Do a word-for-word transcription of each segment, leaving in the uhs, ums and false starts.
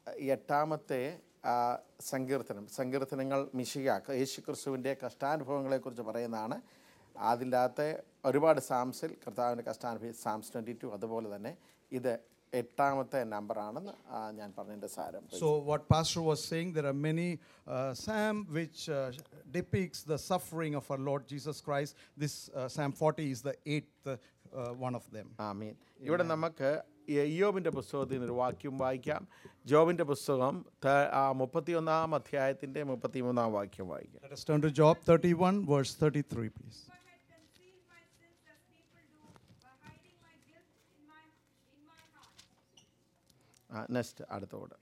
എട്ടാമത്തെ സങ്കീർത്തനം, സങ്കീർത്തനങ്ങൾ മിശിഹ യേശു ക്രിസ്തുവിൻ്റെ കഷ്ടാനുഭവങ്ങളെക്കുറിച്ച് പറയുന്നതാണ്. അതിൻ്റെ അകത്തെ ഒരുപാട് സാംസിൽ കർത്താവിൻ്റെ കഷ്ടാനുഭവം സാംസ് ട്വൻറ്റി ടു, അതുപോലെ തന്നെ ഇത് എട്ടാമത്തെ നമ്പറാണെന്ന് ഞാൻ പറഞ്ഞതിൻ്റെ സാരം. So what Pastor was saying, there are many uh, psalm which uh, depicts the suffering of our Lord Jesus Christ. This uh, Psalm forty is the eighth uh, one of them. ആമീൻ. ഇവിടെ നമുക്ക് ഇയ്യോബിൻ്റെ പുസ്തകത്തിൽ നിന്നൊരു വാക്യം വായിക്കാം. ജോബിൻ്റെ പുസ്തകം മുപ്പത്തിയൊന്നാം അധ്യായത്തിൻ്റെ മുപ്പത്തിമൂന്നാം വാക്യം വായിക്കാം. Let us turn to Job thirty-one verse thirty-three, please. Next അടുത്തോട്.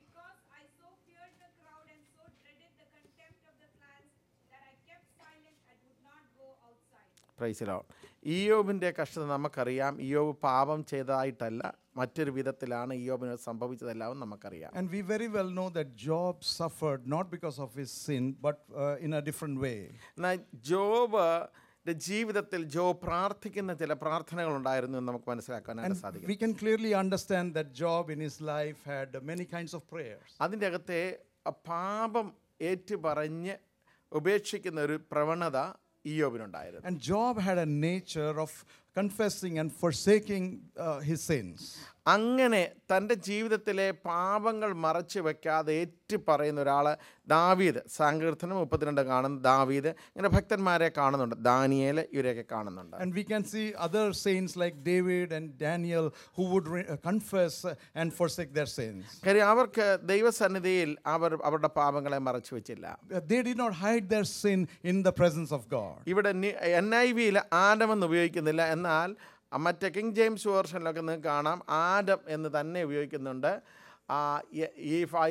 Praise the Lord. ഇയ്യോബിൻ്റെ കഷ്ടത നമുക്കറിയാം. ഇയ്യോബ് പാപം ചെയ്തതായിട്ടല്ല, മറ്റൊരു വിധത്തിലാണ് ഇയ്യോബിന് സംഭവിച്ചതെല്ലാം നമുക്കറിയാം. And we very well know that Job suffered not because of his sin but uh, in a different way. എന്നാൽ Job ജീവിതത്തിൽ ജോബ് പ്രാർത്ഥിക്കുന്ന ചില പ്രാർത്ഥനകൾ ഉണ്ടായിരുന്നു എന്ന് നമുക്ക് മനസ്സിലാക്കാനായിട്ട് സാധിക്കും. We can clearly understand that Job in his life had many kinds of prayers. അതിൻ്റെ അകത്തെ പാപം ഏറ്റുപറഞ്ഞ് ഉപേക്ഷിക്കുന്ന ഒരു പ്രവണത ഇയ്യോബിനുണ്ടായിരുന്നു. And Job had a nature of confessing and forsaking uh, his sins. അങ്ങനെ തൻ്റെ ജീവിതത്തിലെ പാപങ്ങൾ മറച്ചു വെക്കാതെ ഏറ്റു പറയുന്ന ഒരാൾ ദാവീദ്. സങ്കീർത്തനം മുപ്പത്തിരണ്ട് കാണുന്ന ദാവീദ്, ഇങ്ങനെ ഭക്തന്മാരെ കാണുന്നുണ്ട്, ദാനിയേൽ, ഇവരെയൊക്കെ കാണുന്നുണ്ട്. And we can see other saints like David and Daniel who would re- uh, confess and forsake their sins. കാര്യം അവർക്ക് ദൈവസന്നിധിയിൽ അവർ അവരുടെ പാപങ്ങളെ മറച്ചു വെച്ചില്ല. They did not hide their sin in the presence of God. ഇവിടെ എൻ ഐ വിയിൽ ആദമെന്ന് ഉപയോഗിക്കുന്നില്ല, എന്നാൽ മറ്റേ കിങ് ജെയിംസ് വേർഷനിലൊക്കെ നിങ്ങൾക്ക് കാണാം ആദം എന്ന് തന്നെ ഉപയോഗിക്കുന്നുണ്ട്. If I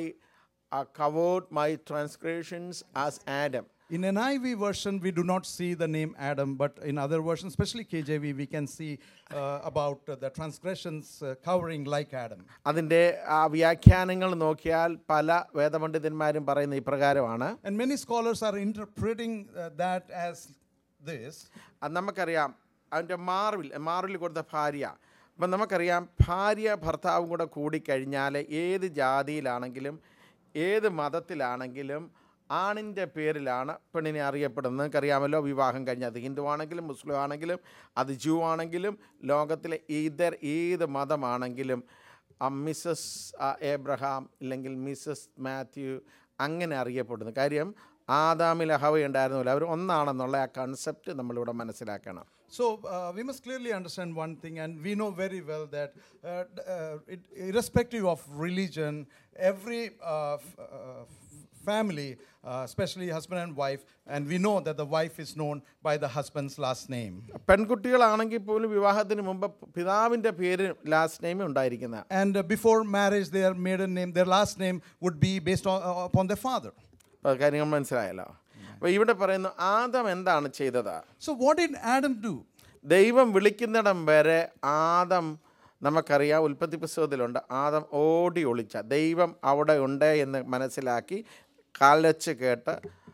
covered my transgressions as Adam. In N I V version, we do not see the name Adam, but in other versions, especially K J V, we can see uh, about uh, the transgressions uh, covering like Adam. അതിൻ്റെ വ്യാഖ്യാനങ്ങൾ നോക്കിയാൽ പല വേദപണ്ഡിതന്മാരും പറയുന്ന ഇപ്രകാരമാണ്. And many scholars are interpreting uh, that as this. അത് നമുക്കറിയാം, അതിൻ്റെ Marvel Marvel കൊടുത്ത ഭാര്യ. അപ്പം നമുക്കറിയാം ഭാര്യ ഭർത്താവും കൂടെ കൂടിക്കഴിഞ്ഞാൽ ഏത് ജാതിയിലാണെങ്കിലും ഏത് മതത്തിലാണെങ്കിലും ആണിൻ്റെ പേരിലാണ് പെണ്ണിനെ അറിയപ്പെടുന്നത്. നിങ്ങൾക്കറിയാമല്ലോ, വിവാഹം കഴിഞ്ഞാൽ അത് ഹിന്ദു ആണെങ്കിലും മുസ്ലിം ആണെങ്കിലും അത് ജൂ ആണെങ്കിലും ലോകത്തിലെ ഇതർ ഏത് മതമാണെങ്കിലും മിസ്സസ് ഏബ്രഹാം ഇല്ലെങ്കിൽ മിസ്സസ് മാത്യു അങ്ങനെ അറിയപ്പെടുന്നു. കാര്യം ആദാമിൽ ഹവ ഉണ്ടായിരുന്നില്ല, അവർ ഒന്നാണെന്നുള്ള ആ കൺസെപ്റ്റ് നമ്മളിവിടെ മനസ്സിലാക്കണം. So uh, we must clearly understand one thing, and we know very well that uh, uh, it, irrespective of religion, every uh, f- uh, family, uh, especially husband and wife, and we know that the wife is known by the husband's last name. പെൺകുട്ടികളാണെങ്കിൽ പോലും വിവാഹത്തിന് മുമ്പ് പിതാവിൻ്റെ പേര് last name ഉണ്ടായിരിക്കുന്ന. And uh, before marriage, their maiden name, their last name would be based on, uh, upon their father. കാര്യങ്ങൾ മനസ്സിലായല്ലോ. അപ്പോൾ ഇവിടെ പറയുന്നു ആദം എന്താണ് ചെയ്തത്? So what did Adam do? ദൈവം വിളിക്കുന്നിടം വരെ ആദം നമുക്കറിയാം, ഉൽപ്പത്തി പുസ്തകത്തിലുണ്ട്, ആദം ഓടി ഒളിച്ച, ദൈവം അവിടെ ഉണ്ട് എന്ന് മനസ്സിലാക്കി കാലച്ച് കേട്ട്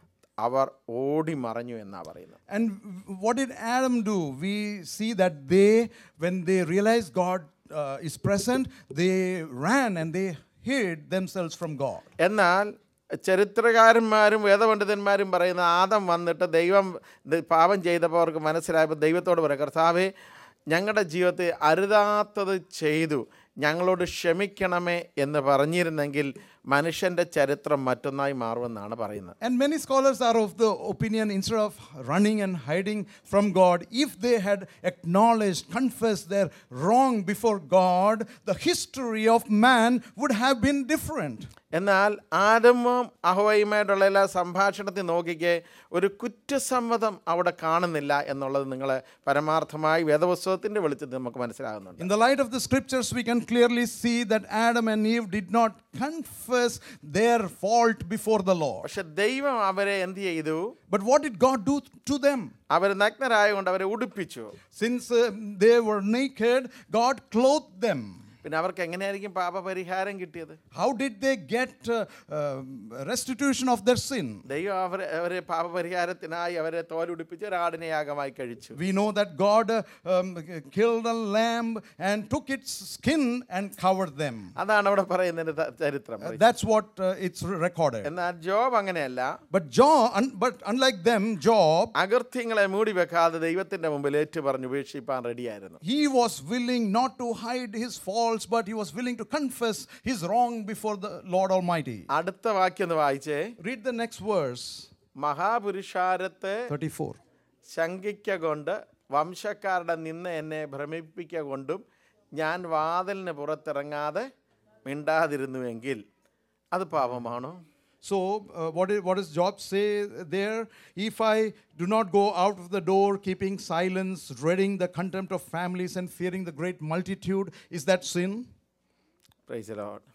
അവർ ഓടി മറഞ്ഞു എന്നാണ് പറയുന്നത്. And what did Adam do? We see that they, when they realized God uh, is present, they ran and they hid themselves from God. എന്നാൽ ചരിത്രകാരന്മാരും വേദപണ്ഡിതന്മാരും പറയുന്ന ആദം വന്നിട്ട് ദൈവം പാപം ചെയ്തപ്പോൾ അവർക്ക് മനസ്സിലായപ്പോൾ ദൈവത്തോട് പറയാം, കർത്താവേ ഞങ്ങളുടെ ജീവിതത്തിൽ അരുതാത്തത് ചെയ്തു, ഞങ്ങളോട് ക്ഷമിക്കണമേ എന്ന് പറഞ്ഞിരുന്നെങ്കിൽ മനുഷ്യൻ്റെ ചരിത്രം മറ്റൊന്നായി മാറുമെന്നാണ് പറയുന്നത്. And many scholars are of the opinion, instead of running and hiding from God, if they had acknowledged, confessed their wrong before God, the history of man would have been different. എന്നാൽ ആദമും അഹവയുമായിട്ടുള്ള എല്ലാ സംഭാഷണത്തിൽ നോക്കിക്കേ, ഒരു കുറ്റസമ്മതം അവിടെ കാണുന്നില്ല എന്നുള്ളത് നിങ്ങൾ പരമാർത്ഥമായി വേദപുസ്തകത്തിൻ്റെ വെളിച്ചത്തിൽ നമുക്ക് മനസ്സിലാകുന്നുണ്ട്. In the light of the scriptures, we can clearly see that Adam and Eve did not confess their fault before the Lord. പക്ഷെ ദൈവം അവരെ എന്ത് ചെയ്തു? But what did God do to them? അവർ നഗ്നരായതുകൊണ്ട് അവരെ ഉടുപ്പിച്ചു. Since uh, they were naked, God clothed them. പിന്നെ അവർക്ക് എങ്ങനെയായിരിക്കും പാപപരിഹാരം കിട്ടിയത്? How did they get uh, uh, restitution of their sin? ദൈവം അവരെ അവരെ പാപപരിഹാരത്തിനായി അവരെ തോലുടിപ്പിച്ച് ഒരാടിനെ യാഗമായി കഴിച്ചു. We know that God uh, um, killed a lamb and took its skin and covered them. അതാണ് അവിടെ പറയുന്നതിന്റെ ത- ചരിത്രം. Uh, that's what uh, it's recorded. എന്നാൽ ജോബ് അങ്ങനെയല്ല. But Job, un, but unlike them, Job, അകൃത്യങ്ങളെ മൂടി വെക്കാതെ ദൈവത്തിന്റെ മുമ്പിൽ ഏറ്റു പറഞ്ഞു ഉപേക്ഷിപ്പാൻ റെഡിയായിരുന്നു. he was willing not to hide his faults, but he was willing to confess his wrong before the Lord Almighty. അടുത്ത വാക്യം ഒന്ന് വായിച്ചേ. Read the next verse, മഹാപുരുഷാരത്തെ thirty-four. ശങ്കിക്ക കൊണ്ട് വംശക്കാരുടെ നിന്ന് എന്നെ ഭ്രമിപ്പിക്ക കൊണ്ടും ഞാൻ വാതിലിന് പുറത്തിറങ്ങാതെ മിണ്ടാതിരുന്നുവെങ്കിൽ അത് പാപമാണോ? So, uh, what, is, what does Job say there? If I do not go out of the door, keeping silence, dreading the contempt of families and fearing the great multitude, is that sin? Praise the Lord.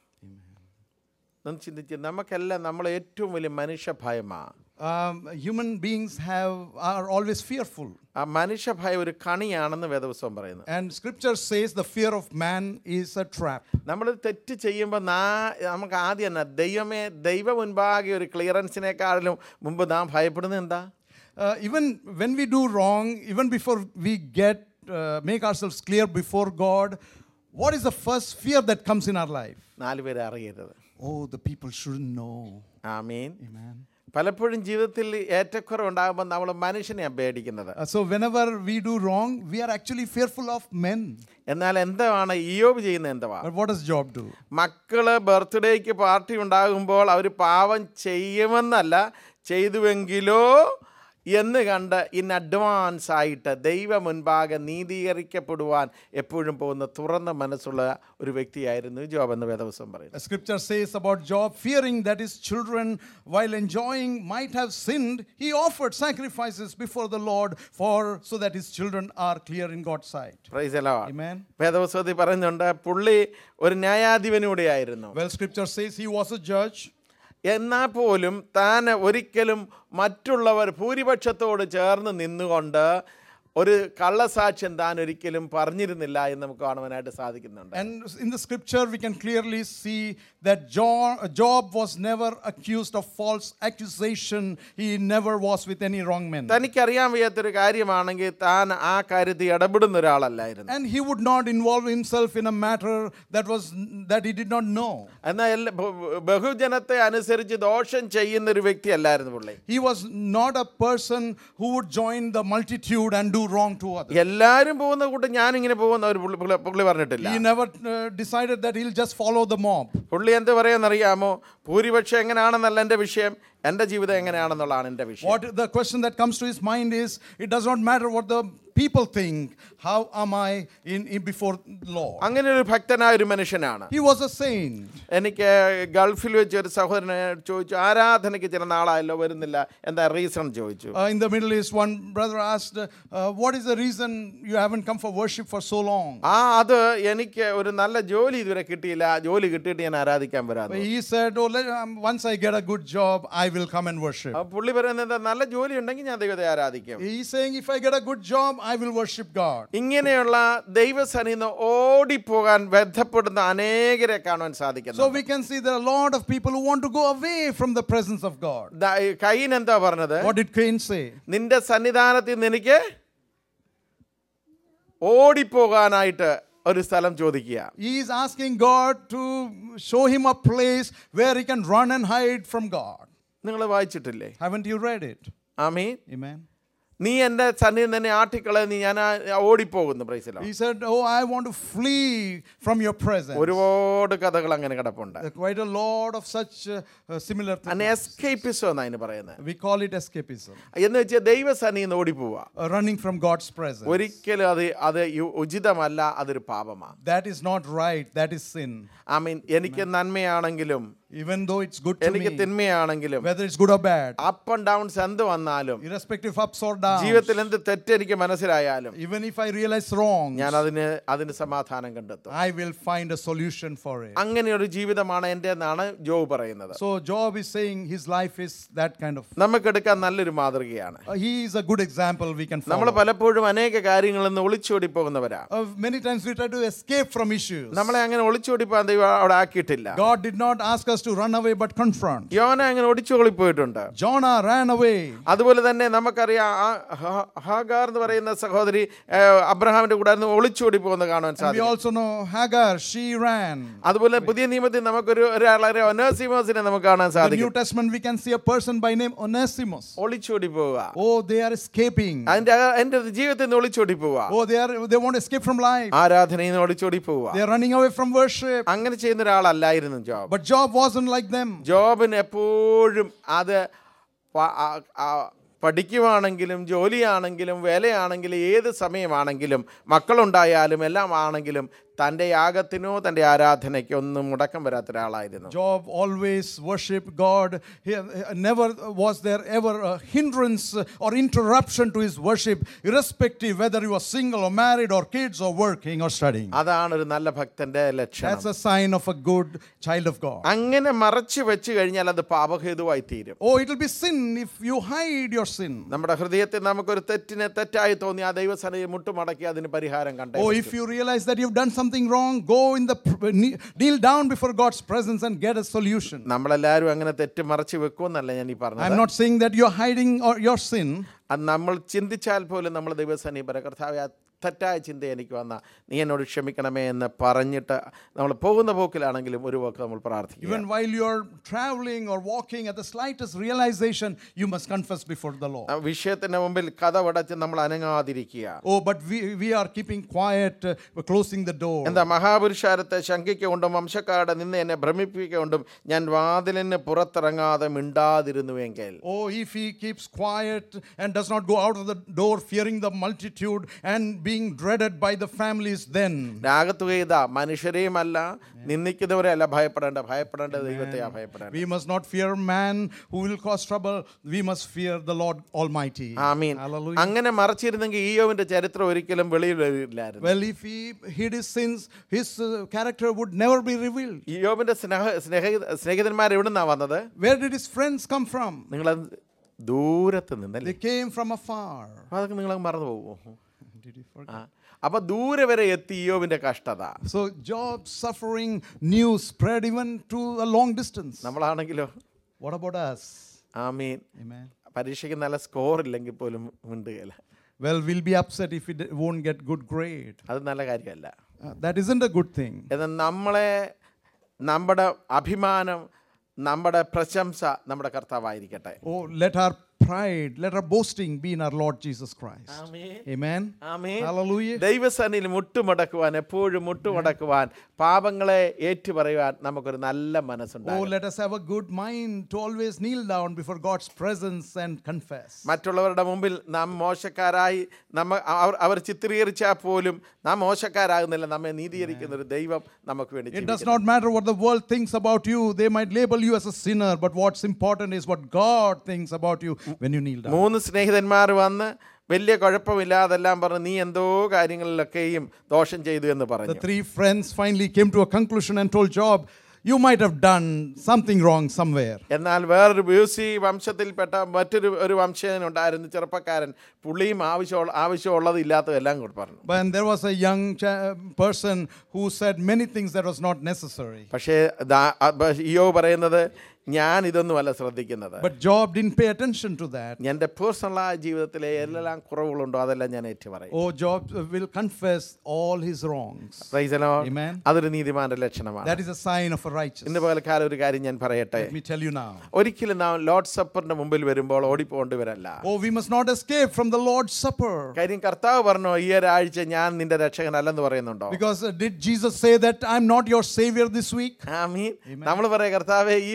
ഒന്ന് ചിന്തിച്ച് നമുക്കെല്ലാം നമ്മൾ ഏറ്റവും വലിയ മനുഷ്യ ഭയമാണ്. Um, human beings have are always fearful. ആ മനുഷ്യ ഭയം ഒരു കണിയാണെന്ന് വേദപുസ്തകം പറയുന്നു. And scripture says the fear of man is a trap. നമ്മൾ തെറ്റ് ചെയ്യുമ്പോൾ നാ നമുക്ക് ആദ്യം തന്നെ ദൈവമേ ദൈവ മുൻപാകെ ഒരു ക്ലിയറൻസിനേക്കാളും മുമ്പ് നാം ഭയപ്പെടുന്നത് എന്താ? Uh, even when we do wrong, even before we get uh, make ourselves clear before God, what is the first fear that comes in our life? നാല് പേരെ അറിയരുത്. Oh, the people shouldn't know. Amin. Amen. പലപ്പോഴും ജീവിതത്തിൽ ഏറ്റക്കുറവ് ഉണ്ടാകുമ്പോൾ നമ്മൾ മനുഷ്യനെയാണ് പേടിക്കുന്നത്. Uh, so whenever we do wrong, we are actually fearful of men. എന്നാൽ എന്താണ് ഇയ്യോബ് ചെയ്യുന്നത്? എന്തുവാ? But what does Job do? മക്കള് ബർത്ത്ഡേക്ക് പാർട്ടി ഉണ്ടാകുമ്പോൾ അവർ പാവം ചെയ്യുമെന്നല്ല, ചെയ്തുവെങ്കിലോ എന്ന് കണ്ട് ഇൻ അഡ്വാൻസ് ആയിട്ട് ദൈവ മുൻപാകെ നീതീകരിക്കപ്പെടുവാൻ എപ്പോഴും പോകുന്ന തുറന്ന മനസ്സുള്ള ഒരു വ്യക്തിയായിരുന്നു ജോബ് എന്ന് വേദപുസ്തകം പറയുന്നു. The scripture says about Job, fearing that his children, while enjoying, might have sinned, he offered sacrifices before the Lord for so that his children are clear in God's sight. Praise the Lord. Amen. വേദപുസ്തകത്തിൽ പറയുന്നുണ്ട് പുള്ളി ഒരു ന്യായാധിപനൂടെയായിരുന്നു. Well, scripture says he was a judge. എന്നാൽ പോലും താൻ ഒരിക്കലും മറ്റുള്ളവർ ഭൂരിപക്ഷത്തോട് ചേർന്ന് നിന്നുകൊണ്ട് ഒരു കള്ളസാക്ഷ്യം താൻ ഒരിക്കലും പറഞ്ഞിരുന്നില്ല എന്ന് നമുക്ക് കാണുവാനായിട്ട് സാധിക്കുന്നുണ്ട്. And in the scripture we can clearly see that Job was never accused of false accusation. He never was with any wrong men. തനിക്കറിയാൻ വയ്യാത്തൊരു കാര്യമാണെങ്കിൽ താൻ ആ കാര്യത്തിൽ ഇടപെടുന്ന ഒരാളല്ലായിരുന്നു. And he would not involve himself in a matter that was that he did not know. എന്നാൽ ബഹുജനത്തെ അനുസരിച്ച് ദോഷം ചെയ്യുന്ന ഒരു വ്യക്തി അല്ലായിരുന്നു പുള്ളി. He was not a person who would join the multitude and do wrong to others. എല്ലാവരും പോകുന്ന കൂട്ടം ഞാൻ ഇങ്ങനെ പോകുന്ന ഒരു പുള്ളി പറഞ്ഞിട്ടില്ല. He never uh, decided that he'll just follow the mob. പുള്ളി എന്ത് പറയാന്നറിയാമോ? ഭൂരിപക്ഷം എങ്ങനെയാണെന്നല്ല എൻ്റെ വിഷയം, എൻ്റെ ജീവിതം എങ്ങനെയാണെന്നുള്ളതാണ് എൻ്റെ വിഷയം. What the question that comes to his mind is, it does not matter what the people think, how am I in, in before the Lord. അങ്ങനെ ഒരു ഭക്തനായ ഒരു മനുഷ്യനാണ്. He was a saint. എനിക്ക് ഗൾഫിൽ വെച്ച് ഒരു സഹോദരനെ ചോദിച്ചു, ആരാധനയ്ക്ക് ചില നാളായല്ലോ വരുന്നില്ല, എന്താ റീസൺ ചോദിച്ചു. Uh, in the Middle East, one brother asked, uh, what is the reason you haven't come for worship for so long? ആ അത് എനിക്ക് ഒരു നല്ല ജോലി ഇതുവരെ കിട്ടിയില്ല, ജോലി കിട്ടിയിട്ട് ഞാൻ ആരാധിക്കാൻ വരാം. He said, oh, let, um, once I get a good job, I will come and worship. പുള്ളി പറയുന്നത് നല്ല ജോലി ഉണ്ടെങ്കിൽ ഞാൻ ദൈവത്തെ ആരാധിക്കും. He's saying, if I get a good job, I will worship God. ഇങ്ങനെയുള്ള ദൈവസന്നിധിയിൽ നിന്ന് ഓടിപ്പോകാൻ ബന്ധപ്പെടുന്ന അനേകരെ കാണാൻ സാധിക്കുന്നു. So we can see there are a lot of people who want to go away from the presence of God. കയീൻ എന്താ പറഞ്ഞത്? What did Cain say? നിന്റെ സന്നിധാനത്തിൽ നിന്ന് എനിക്ക് ഓടിപ്പോകാനായിട്ട് ഒരു സ്ഥലം ചോദിക്കുക. He is asking God to show him a place where he can run and hide from God. നിങ്ങൾ വായിച്ചിട്ടില്ലേ? Haven't you read it? Amin. Amen. നീ എൻ്റെ സന്നിധിയിൽ തന്നെ ആട്ടിക്കളെ, നീ ഞാൻ ഓടിപ്പോകുന്നു. Praise the Lord. He said, oh, I want to flee from your presence. ഒരുപാട് കഥകൾ അങ്ങനെ കിടപ്പുണ്ട്. Quite a lot of such uh, uh, similar things. അന്ന് എസ്കേപ്പിസം എന്നാണ് അതിന് പറയുന്നത്. We call it escapism. എന്ന് വെച്ചാൽ ദൈവസന്നിധിയിൽ നിന്ന് ഓടിപ്പോവുക. Uh, running from God's presence. ഒരിക്കലും അത് അത് ഉചിതമല്ല, അതൊരു പാപമാണ്. That is not right. That is sin. I mean, എനിക്ക് നന്മയാണെങ്കിലും Even though it's good to എനിക്ക് me, തിന്മയാണെങ്കിലും, whether it's good or bad, up and downs എന്ത് വന്നാലും, irrespective of ups or downs, ജീവിതത്തിൽ എന്ത് തെറ്റ് എനിക്ക് മനസ്സിലായാലും, even if I realize wrong, ഞാൻ അതിന് അതിന് സമാധാനം കണ്ടെത്തും. I will find a solution for it. അങ്ങനെ ഒരു ജീവിതമാണ് എൻ്റെ എന്നാണ് ജോബ് പറയുന്നത്. So Job is saying his life is that kind of. നമുക്കെടുക്കാൻ നല്ലൊരു മാതൃകയാണ്. Uh, he is a good example we can നമ്മൾ follow. പലപ്പോഴും അനേക കാര്യങ്ങളിൽ നിന്ന് ഒളിച്ചോടി പോകുന്നവരാ. Uh, many times we try to escape from issues. നമ്മളെ അങ്ങനെ ഒളിച്ചോടി പോകാൻ ദൈവം അവിടെ ആക്കിയിട്ടില്ല. God did not ask us to run away but confront. യോന അങ്ങനെ ഒളിച്ചോടി പോയിട്ടുണ്ട്. Jonah ran away. അതുപോലെ തന്നെ നമുക്കറിയാം ആ ഹാ- ഹാഗാർ എന്ന് പറയുന്ന സഹോദരി ഏഹ്, അബ്രഹാമിന്റെ കൂടെ നിന്ന് ഒളിച്ചോടി പോകുന്ന കാണാൻ And we സാധിക്കും. also know Hagar, she ran. അതുപോലെ പുതിയ നിയമത്തിൽ നമുക്കൊരു ഒരാളെ ഒനേസിമോസിനെ നമുക്ക് കാണാൻ In the New സാധിക്കും. Testament we can see a person by name Onesimus. ഒളിച്ചോടി പോവുക, Oh, they are escaping. അതിന്റെ എന്റെ ജീവിതത്തിൽ നിന്ന് ഒളിച്ചോടി പോവുക, Oh, they are they want to escape from life. ആരാധനയിൽ നിന്ന് ഒളിച്ചോടി പോവുക. They are running away from worship. അങ്ങനെ ചെയ്യുന്ന ഒരാളല്ലായിരുന്നു Job. But Job wasn't like them. ജോബിന് എപ്പോഴും അത് പ- ആ- ആ- പഠിക്കുവാണെങ്കിലും ജോലിയാണെങ്കിലും വേലയാണെങ്കിലും ഏത് സമയമാണെങ്കിലും മക്കളുണ്ടായാലും എല്ലാം ആണെങ്കിലും തൻ്റെ യാഗത്തിനോ തൻ്റെ ആരാധനയ്ക്കോ ഒന്നും മുടക്കം വരാത്ത ഒരാളായിരുന്നു. Job always worshiped God. He, never was there ever a hindrance or interruption to his worship, irrespective whether he was single or married or kids or working or studying. അതാണ് ഒരു നല്ല ഭക്തന്റെ ലക്ഷണം. That's a sign of a good child of God. അങ്ങനെ മറച്ചു വെച്ച് കഴിഞ്ഞാൽ അത് പാപഹേതുവായി തീരും. Oh, it will be sin if you hide your sin. നമ്മുടെ ഹൃദയത്തിൽ നമുക്കൊരു തെറ്റിനെ തെറ്റായി തോന്നി ആ ദൈവസന്നിധിയിൽ മുട്ടുമടക്കി അതിന് പരിഹാരം കണ്ടേ. Oh, if you realize that you've done something wrong, go in the kneel down before God's presence and get a solution. നമ്മളെല്ലാവരും അങ്ങനെ തെറ്റ് മറച്ചു വെക്കുമെന്നല്ല ഞാൻ ഈ പറഞ്ഞത്. I'm not saying that you're hiding or your sin. അത് നമ്മൾ ചിന്തിച്ചാൽ പോലും നമ്മൾ ദൈവസന്നിധി പറ കർത്താവേ ആ തെറ്റായ ചിന്ത എനിക്ക് വന്ന നീ എന്നോട് ക്ഷമിക്കണമേ എന്ന് പറഞ്ഞിട്ട് നമ്മൾ പോകുന്ന പോക്കിലാണെങ്കിലും ഒരു വാക്ക് നമ്മൾ പ്രാർത്ഥിക്കുക. Even while you're traveling or walking, at the slightest realization, you must confess before the Lord. ആ വിഷയത്തിന്റെ മുമ്പിൽ കതവടച്ച് നമ്മൾ അനങ്ങാതിരിക്കുക. Oh, but we we are keeping quiet, uh, we're closing the door. എന്താ മഹാപുരുഷാരത്തെ ശങ്കിക്കൊണ്ടും വംശക്കാരുടെ നിന്ന് എന്നെ ഭ്രമിപ്പിക്കൊണ്ടും ഞാൻ വാതിലിന് പുറത്തിറങ്ങാതെ മിണ്ടാതിരുന്നുവെങ്കിൽ. Oh, if he keeps quiet and does not go out of the door fearing the multitude and being dreaded by the families, then രാഗത്തുക ഇതാ മനുഷ്യരെയുമല്ല നിന്ദിക്കുന്നവരെ അല്ല ഭയപ്പെടേണ്ട, ഭയപ്പെടേണ്ട ദൈവത്തെ ആ ഭയപ്പെടേണ്ട. we must not fear man who will cause trouble, we must fear the Lord Almighty. Amin. Hallelujah. അങ്ങനെ മറച്ചിരുന്നെങ്കിൽ ഈയോവിന്റെ ചരിത്രം ഒരിക്കലും വെളിയിൽ വരില്ലായിരുന്നു. Well, if he hid his sins, his uh, character would never be revealed. ഈയോവിന്റെ സ്നേഹ സ്നേഹ സ്നേഹിതന്മാർ എവിടെ നിന്നാ വന്നത്? Where did his friends come from? നിങ്ങൾ ദൂരത്ത് നിന്നല്ലേ? They came from afar. അതൊക്കെ നിങ്ങൾ മറന്നു പോകുമോ? Did you forget? ആ അപ്പൊ ദൂരെ വരെ എത്തി ഈയോവിന്റെ കഷ്ടത. So Job's suffering news spread even to a long distance. നമ്മളാണെങ്കിലോ? What about us? Amin. Amen. പരീക്ഷയ്ക്ക് നല്ല സ്കോർ ഇല്ലെങ്കിൽ പോലും മിണ്ടുകയില്ല. Well, we'll be upset if we d- won't get good grade. അത് നല്ല കാര്യമല്ല. Uh, that isn't a good thing. എന്നാൽ നമ്മളെ നമ്മുടെ അഭിമാനം നമ്മുടെ പ്രശംസ നമ്മുടെ കർത്താവായിരിക്കട്ടെ. Oh, let our pride, let our boasting be in our Lord Jesus Christ. Amen. Amen. Amen. Hallelujah. ദൈവസന്നിധിയിൽ മുട്ടുമടക്കുവാൻ എപ്പോഴും മുട്ടുമടക്കുവാൻ പാപങ്ങളെ ഏറ്റുപറയുവാൻ നമുക്കൊരു നല്ല Oh, മനസ്സുണ്ടാകും. let us have a good mind to always kneel down before God's presence and confess. മറ്റുള്ളവരുടെ മുമ്പിൽ നാം മോശക്കാരായി നമ്മ അവർ അവർ ചിത്രീകരിച്ചാൽ പോലും നാം മോശക്കാരാകുന്നില്ല, നമ്മെ നീതീകരിക്കുന്ന ഒരു ദൈവം നമുക്ക് വേണ്ടി It does ജീവിക്കുന്നു. not matter what the world thinks about you. They might label you as a sinner, but what's important is what God thinks about you when you kneel down. മൂന്ന് സ്നേഹിതന്മാർ വന്ന് വലിയ കുഴപ്പമില്ലാതെല്ലാം പറഞ്ഞു നീ എന്തോ കാര്യങ്ങളിലൊക്കെയും ദോഷം ചെയ്തു എന്ന് The പറഞ്ഞു. three friends finally came to a conclusion and told Job, you might have done something wrong somewhere. എന്നാൽ വേറൊരു ബ്യൂസി വംശത്തിൽപ്പെട്ട മറ്റൊരു ഒരു വംശജനുണ്ടായിരുന്നു, ചെറുപ്പക്കാരൻ. പുള്ളിയും ആവശ്യമുള്ള ആവശ്യമുള്ളത് ഇല്ലാത്തതെല്ലാം കൂടെ പറഞ്ഞു. But there was a young cha- person who said many things that was not necessary. പക്ഷേ ഇയ്യോബ് പറയുന്നത് ഞാൻ ഇതൊന്നുമല്ല ശ്രദ്ധിക്കുന്നത്. But Job didn't pay attention to that. എൻ്റെ പേഴ്സണലായ ജീവിതത്തിലെ എല്ലാം കുറവുകളുണ്ടോ അതെല്ലാം ഞാൻ ഏറ്റു പറയും. Oh, Job will confess all his wrongs. Praise the Lord. Amen. അതൊരു നീതിമാന്റെ ലക്ഷണമാണ്. That is a sign of a righteous. ഇന്ന് പകൽക്കാലം ഒരു കാര്യം ഞാൻ പറയട്ടെ. Let me tell you now. ഒരിക്കലും നാം ലോർഡ് സപ്പറിന്റെ മുമ്പിൽ വരുമ്പോൾ ഓടിപ്പോണ്ടിവരല്ല. Oh, we must not escape from the Lord's Supper. കാര്യം കർത്താവ് പറഞ്ഞോ ഈ ഒരാഴ്ച ഞാൻ നിന്റെ രക്ഷകനല്ലെന്ന് പറയുന്നുണ്ടോ? Because uh, did Jesus say that I'm not your savior this week? ആമീൻ. നമ്മൾ പറയാം കർത്താവേ ഈ ഒരാഴ്ച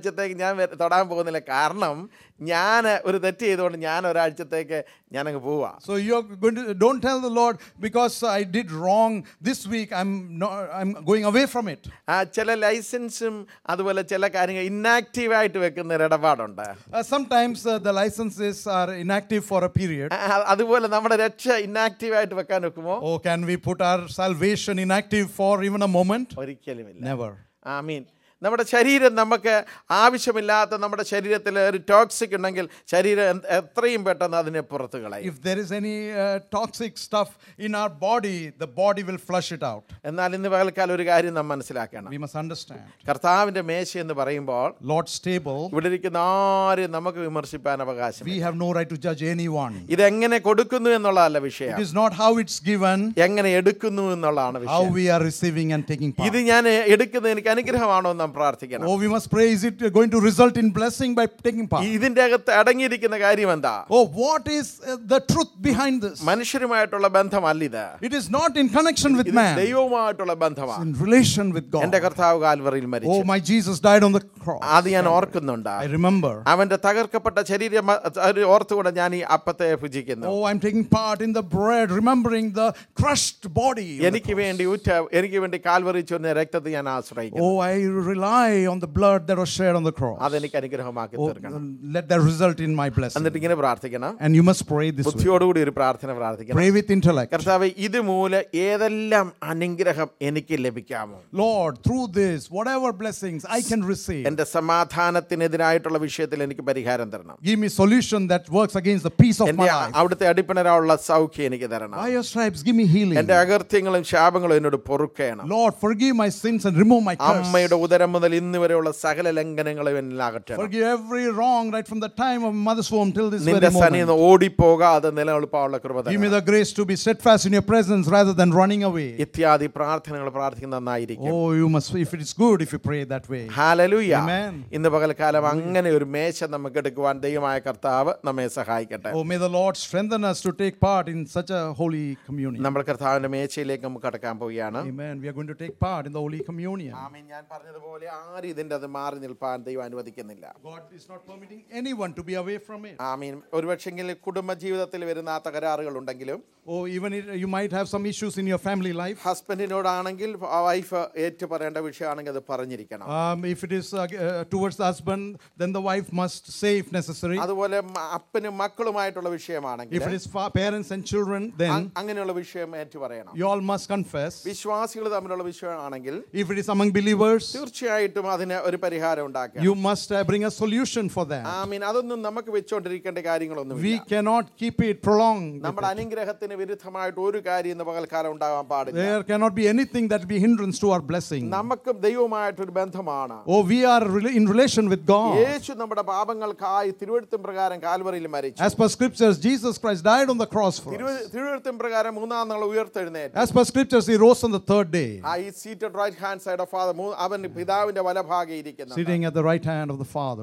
ഒരാഴ്ചത്തേക്ക് ഞാൻ വെ- തൊടാൻ പോകുന്നില്ല. കാരണം ഞാൻ ഒരു തെറ്റ് ചെയ്തുകൊണ്ട് ഞാൻ ഒരാഴ്ചത്തേക്ക് ഞാനങ്ങ് പോവാ. So you're going to, don't tell the Lord, because I did wrong this week, I'm not, I'm going away from it. ആ ചില ലൈസൻസും അതുപോലെ ചില കാര്യങ്ങൾ ഇന്നാക്റ്റീവായിട്ട് വെക്കുന്ന ഒരു ഇടപാടുണ്ട്. Uh, sometimes uh, the licenses are inactive for a period. ആ, അതുപോലെ നമ്മുടെ രക്ഷ ഇന്നാക്റ്റീവായിട്ട് വെക്കാൻ വെക്കുമോ? Oh, can we put our salvation inactive for even a moment? ഒരിക്കലുമില്ല. Never. ആമീൻ. നമ്മുടെ ശരീരം നമുക്ക് ആവശ്യമില്ലാത്ത നമ്മുടെ ശരീരത്തിൽ ഒരു ടോക്സിക് ഉണ്ടെങ്കിൽ ശരീരം എന്ത്- എത്രയും പെട്ടെന്ന് അതിനെ പുറത്ത് കളയും. If there is any uh, toxic stuff in our body, the body will flush it out. എന്നാൽ ഇന്ന് പകൽക്കാലം ഒരു കാര്യം നാം മനസ്സിലാക്കണം. We must understand. കർത്താവിന്റെ മേശ എന്ന് പറയുമ്പോൾ Lord's table, ഇവിടെ ഇരിക്കുന്ന ആരും നമുക്ക് വിമർശിപ്പാൻ അവകാശം. we have no right to judge anyone. ഇതെങ്ങനെ കൊടുക്കുന്നു എന്നുള്ളതല്ല വിഷയം, It is not how it's given, എങ്ങനെ എടുക്കുന്നു എന്നുള്ളതാണ് how വിഷയം. we are receiving and taking part. ഇത് ഞാൻ എടുക്കുന്നത് എനിക്ക് അനുഗ്രഹമാണോ എന്ന് നാം പ്രാർത്ഥിക്കണം. Oh, we must praise it. You're going to result in blessing by taking part. ഇതിന്റെ അകത്ത് അടങ്ങിയിരിക്കുന്ന കാര്യം എന്താ? Oh, what is uh, the truth behind this? മനുഷ്യരുമായിട്ടുള്ള ബന്ധമല്ല ഇത്. It is not in connection with ഇത് man. ദൈവവുമായിട്ടുള്ള It's ബന്ധമാണ്. in relation with എന്റെ God. കർത്താവ് കാൽവറിയിൽ മരിച്ചു. Oh, my Jesus died on the cross. അത് ഞാൻ ഓർക്കുന്നുണ്ട്. I remember. അവന്റെ തകർക്കപ്പെട്ട ശരീരം അത് ഓർത്തുകൊണ്ട് ഞാൻ ഈ അപ്പത്തെ ഭുജിക്കുന്നു. Oh, I'm taking part in the bread, remembering the crushed body. of the എനിക്ക് cross. വേണ്ടി ഉറ്റ എനിക്ക് വേണ്ടി കാൽവറി ചൊരിഞ്ഞ രക്തത്തെ ഞാൻ ആശ്രയിക്കുന്നു. Oh, I rely on the blood that was shed on the cross. അതെനിക്ക് അനുഗ്രഹമാക്കി Oh, തീർക്കണം. let that result in my blessing. എന്നിട്ട് ഇങ്ങനെ പ്രാർത്ഥിക്കണം. And you must pray this way. ബുദ്ധിയോടുകൂടി ഒരു പ്രാർത്ഥന പ്രാർത്ഥിക്കണം. Pray with intellect. കർത്താവേ, ഇതുമൂലം ഏതെല്ലാം അനുഗ്രഹം എനിക്ക് ലഭിക്കാമോ? Lord, through this, whatever blessings I can receive, എന്റെ സമാധാനത്തിനെതിരായിട്ടുള്ള വിഷയത്തിൽ എനിക്ക് പരിഹാരം തരണം. give me solution that works against the peace of എന്റെ my life. അവിടുത്തെ അടിപ്പിണരാനുള്ള സൗഖ്യം എനിക്ക് തരണം. By your stripes, give me healing. എന്റെ അകൃത്യങ്ങളും ശാപങ്ങളും എന്നോട് പൊറുക്കണം. Lord, forgive my sins and remove my curse. അമ്മയുടെ ഉദരം മുതൽ ഇന്ന് വരെയുള്ള സകല ലംഘനങ്ങളും എന്നിൽ അകറ്റണം. Forgive every wrong right from the time of mother's womb till this നിന്റെ very സന്നിധിയിൽ moment. നിന്ന് ഓടിപ്പോകാതെ നിലനിൽപ്പാനുള്ള കൃപ Give me തരണം. the grace to be steadfast in your presence rather than running away. ഇത്യാദി പ്രാർത്ഥനകൾ പ്രാർത്ഥിക്കുന്ന നന്നായിരിക്കും. Oh, you must, if it is good, if you pray that way. Hallelujah. Amen. ഇന്ന് പകൽക്കാലം അങ്ങനെ ഒരു മേശ നമുക്ക് എടുക്കുവാൻ ദൈവമായ കർത്താവ് നമ്മെ സഹായിക്കട്ടെ. Oh, may the Lord strengthen us to take part in such a holy communion. നമ്മൾ കർത്താവിന്റെ മേശയിലേക്ക് നമുക്ക് കടക്കാൻ പോവുകയാണ്. Amen. We are going to take part in the holy communion. ആമേൻ. ഞാൻ പറഞ്ഞതുപോലെ ആരും ഇതിന്റെ അത് മാറി നിൽപ്പാൻ ദൈവം അനുവദിക്കുന്നില്ല. God is not permitting anyone to be away from it. ആമീൻ. ഒരുപക്ഷെങ്കിൽ കുടുംബ ജീവിതത്തിൽ വരുന്ന ആ തകരാറുകൾ ഉണ്ടെങ്കിലും Oh, even if you might have some issues in your family life. ഹസ്ബൻഡിനോടാണെങ്കിൽ വൈഫ് ഏറ്റു പറയേണ്ട വിഷയമാണെങ്കിൽ അത് പറഞ്ഞിരിക്കണം. Um, if it is uh, uh, towards the husband, then the wife must say if necessary. അതുപോലെ മ- അപ്പനും മക്കളുമായിട്ടുള്ള വിഷയമാണെങ്കിൽ If it is fa- parents and children, then അ- അങ്ങനെയുള്ള വിഷയം ഏറ്റു പറയണം. you all must confess. വിശ്വാസികൾ തമ്മിലുള്ള വിഷയമാണെങ്കിൽ If it is among believers, തീർച്ചയായിട്ടും അതിന് ഒരു പരിഹാരം ഉണ്ടാക്കാം. you must uh, bring a solution for that. ആമീൻ. അതൊന്നും നമുക്ക് വെച്ചോണ്ടിരിക്കേണ്ട കാര്യങ്ങളൊന്നും We cannot keep it prolonged. നമ്മുടെ അനുഗ്രഹത്തിന് വിരുദ്ധമായിട്ട് ഒരു കാര്യം ഇന്ന് പകൽക്കാലം ഉണ്ടാവാൻ പാടില്ല. There cannot be anything that will be hindrance to our blessing. നമുക്കും ദൈവവുമായിട്ടൊരു ബന്ധമാണ്. Oh, we are rela- in relation with God. യേശു നമ്മുടെ പാപങ്ങൾക്കായി തിരുവെഴുത്തും പ്രകാരം കാൽവറിയിൽ മരിച്ചു. As per scriptures, Jesus Christ died on the cross for us. തിരുവെ- തിരുവെഴുത്തും പ്രകാരം മൂന്നാം നാൾ ഉയർത്തെഴുന്നേറ്റു. As per scriptures, he rose on the third day, ആ ഈ seated right hand side of Father അവൻ പിതാവിന്റെ വലഭാഗെ ഇരിക്കുന്നു. sitting at the right hand of the Father.